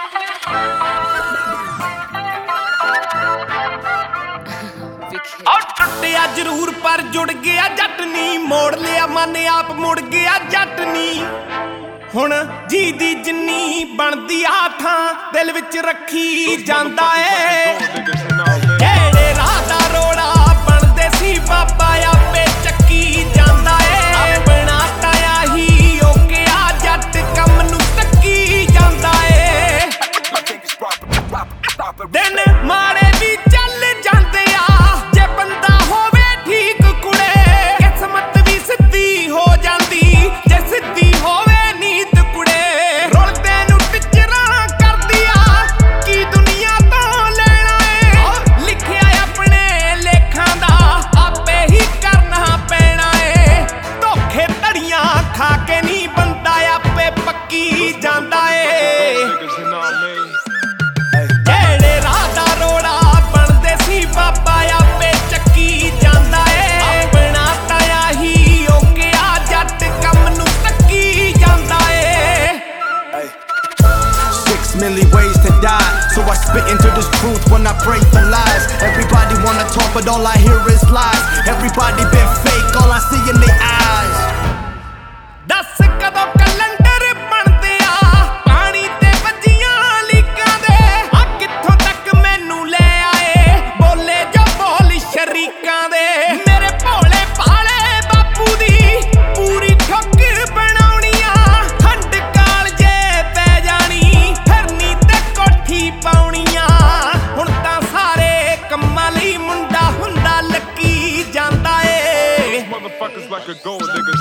ਟੁੱਟਿਆ ਜ਼ਰੂਰ ਪਰ ਜੁੜ ਗਿਆ ਜੱਟ ਨੀ, ਮੋੜ ਲਿਆ ਮਨ ਆਪ ਮੁੜ ਗਿਆ ਜੱਟ ਨੀ। ਹੁਣ ਜੀ ਦੀ ਜਿੰਨੀ ਬਣਦੀ ਆ ਥਾਂ ਦਿਲ ਵਿੱਚ ਰੱਖੀ ਜਾਂਦਾ ਏ। ਜਿਹੜੇ ਰਾਹ ਦਾ ਰੋੜਾ ਬਣਦੇ ਸੀ ਬਾਬਾ ਆਪੇ ਚੱਕੀ ਜਾਂਦਾ ਏ। ਆਪਣਾ ਤਾਇਆ ਹੀ ਓਕਿਆ ਜੱਟ ਕੰਮ ਨੂੰ ਤੱਕੀ ਜਾਂਦਾ ਏ। ਦਿਨ ਮਾੜੇ ਵੀ ਚੱਲ ਜਾਂਦੇ ਆ ਜੇ ਬੰਦਾ ਹੋਵੇ ਠੀਕ ਕੁੜੇ। ਕਿਸਮਤ ਵੀ ਸਿੱਧੀ ਹੋ ਜਾਂਦੀ ਜੇ ਸਿੱਧੀ ਹੋਵੇ ਨੀਤ ਕੁੜੇ। ਰੁਲਦੇ ਨੂੰ ਟਿਚਰਾਂ ਕਰਦੀ ਆ ਕੀ ਦੁਨੀਆ ਤੋਂ ਲੈਣਾ ਏ। ਲਿਖਿਆ ਆਪਣੇ ਲੇਖਾਂ ਦਾ ਆਪੇ ਹੀ ਕਰਨਾ ਪੈਣਾ ਏ। ਧੋਖੇ ਧੜੀਆਂ ਖਾ ਕੇ ਨਹੀਂ ਬੰਦਾ ਆਪੇ ਪੱਕੀ ਜਾਂਦਾ ਏ। ਜਿਹੜੇ ਰਾਹ ਦਾ ਰੋੜਾ ਬਣਦੇ ਸੀ ਬਾਬਾ ਆਪੇ ਚੱਕੀ ਜਾਂਦਾ ਏ। ਆਪਣਾ ਤਾਇਆ ਹੀ ਓਕਿਆ ਜੱਟ ਕੰਮ ਨੂੰ ਤੱਕੀ ਜਾਂਦਾ ਏ। 6 million ways to die, so I spit into this truth when I break the lies. Everybody wanna talk but all I hear is lies. Everybody been fake, all I see in their eyes. ਦੱਸ ਕਦੋਂ calendar ਬਣਦੇ ਆ ਪਾਣੀ ਤੇ ਵੱਜੀਆਂ ਲੀਕਾਂ ਦੇ। ਆ ਕਿੱਥੋਂ ਤੱਕ ਮੈਨੂੰ ਲੈ ਆਏ ਬੋਲੇ ਜੋ ਬੋਲ ਸ਼ਰੀਕਾਂ ਦੇ। ਮੇਰੇ ਭੋਲੇ ਭਾਲੇ ਬਾਪੂ ਦੀ ਪੂਰੀ ਠੁੱਕ ਬਣਾਉਣੀ ਆ। ਖੰਡ ਕਾਲਜੇ ਪੈ ਜਾਣੀ ਫਿਰਨੀ ਤੇ ਕੋਠੀ ਪਾਉਣੀ ਆ। ਹੁਣ ਤਾਂ ਸਾਰੇ ਕੰਮਾਂ ਲਈ ਮੁੰਡਾ ਹੁੰਦਾ ਲੱਕੀ ਜਾਂਦਾ ਏ। Motherfuckers like a gold nigga.